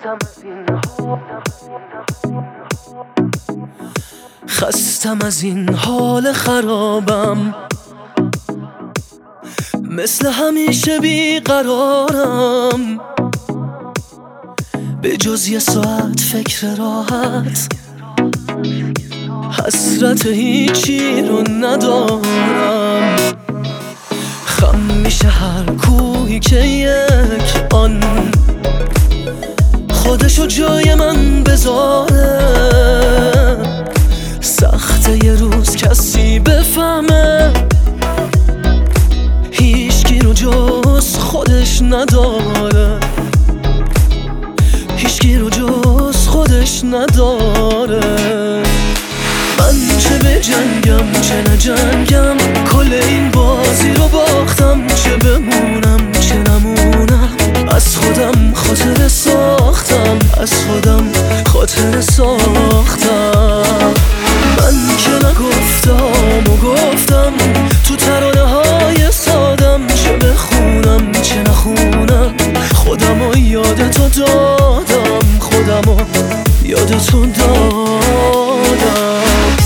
خستم از این حال خرابم، مثل همیشه بیقرارم. به جز یه ساعت فکر راحت، حسرت هیچی رو ندارم. خم میشه هر کوهی که یک آن خودشو جای من بذاره. سخته یه روز کسی بفهمه هیچکی رو جز خودش نداره، هیچکی رو جز خودش نداره. من چه به جنگم چه نجنگم، کل این بازی رو باختم. چه بمونم چه نمونم، از خودم خاطره ساختم، از خودم خاطره ساختم. من که نگفتم و گفتم تو ترانه های سادم. چه بخونم چه نخونم، خودم و یاد تو دادم، خودم و یاد تو دادم.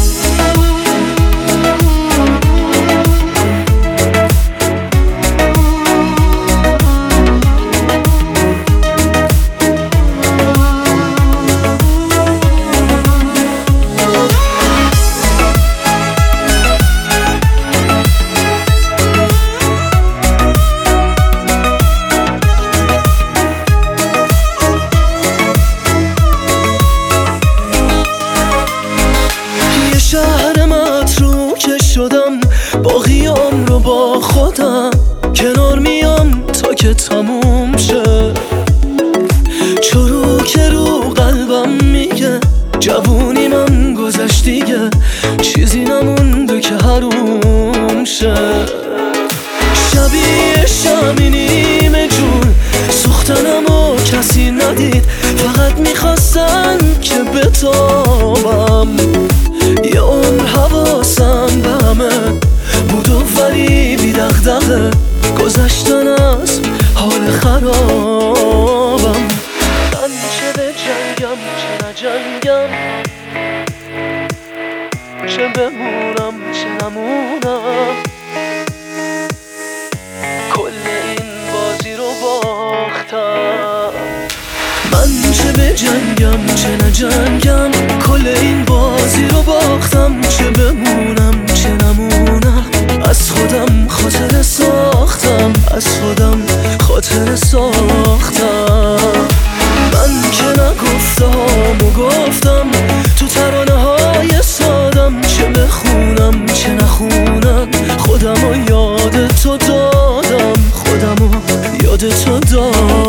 شهر متروکه شدم، باقیام رو با خودم کنار میام تا که تموم شه. چروک رو قلبم میگه جوونی من گذشت دیگه، چیزی نمونده که حروم شه. شبیه شمی نیمه جون سوختنم و کسی ندید، فقط میخواستن که بتابم. یه عمر حواسم به همه بود و ولی بی دغدغه گذشتن از حال خرابم. من چه به جنگم چه نجنگم، چه بمونم چه نمونم، کل این بازی رو باختم. من چه به جنگم چه نجنگم، کل این بازی رو باختم. چه بمونم چه نمونم، از خودم خاطره ساختم، از خودم خاطره ساختم. من که نگفتم و گفتم تو ترانه های سادم. چه بخونم چه نخونم، خودم و یاد تو دادم، خودم و یاد تو دادم.